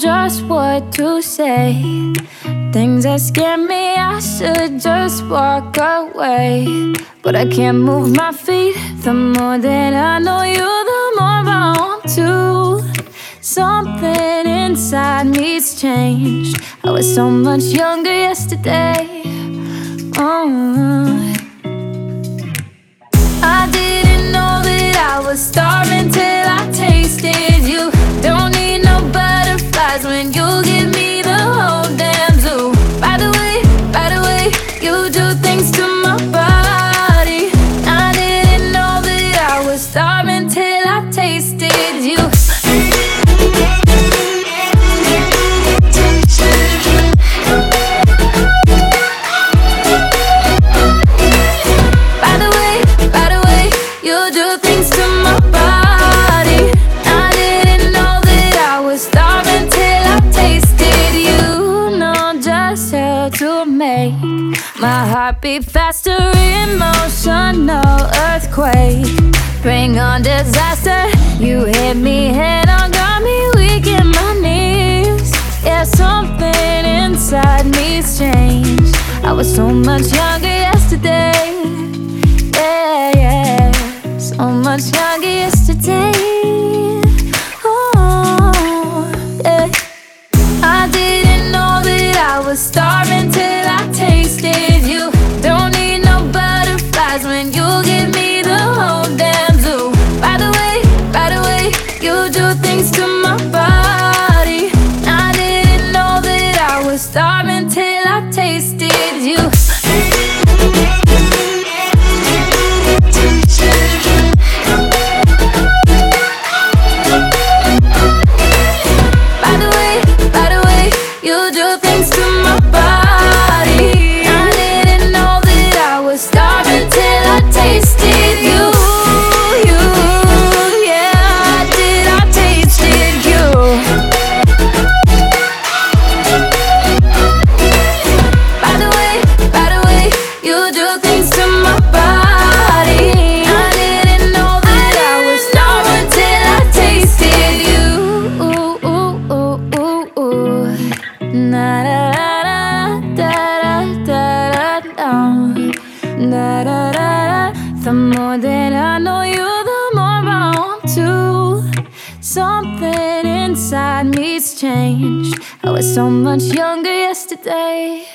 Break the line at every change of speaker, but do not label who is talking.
just what to say. Things that scare me, I should just walk away. But I can't move my feet. The more that I know you, the more I want to. Something inside me's changed. I was so much younger yesterday. I didn't know that I was starving till I tasted you. Don't need no butterflies when you give me the whole damn zoo. By the way, you do things to my body. I didn't know that I was starving till I tasted you. My heart beat faster, emotional earthquake. Bring on disaster. You hit me head on, got me weak in my knees. Yeah, something inside me's changed. I was so much younger yesterday. Yeah, so much younger yesterday. Oh, yeah. I didn't know that I was starving till I tasted you. Don't need no butterflies when you give me the whole damn zoo. By the way, you do things to my body. I didn't know that I was starving till I tasted you. The more that I know you, the more I want to. Something inside me's changed. I was so much younger yesterday.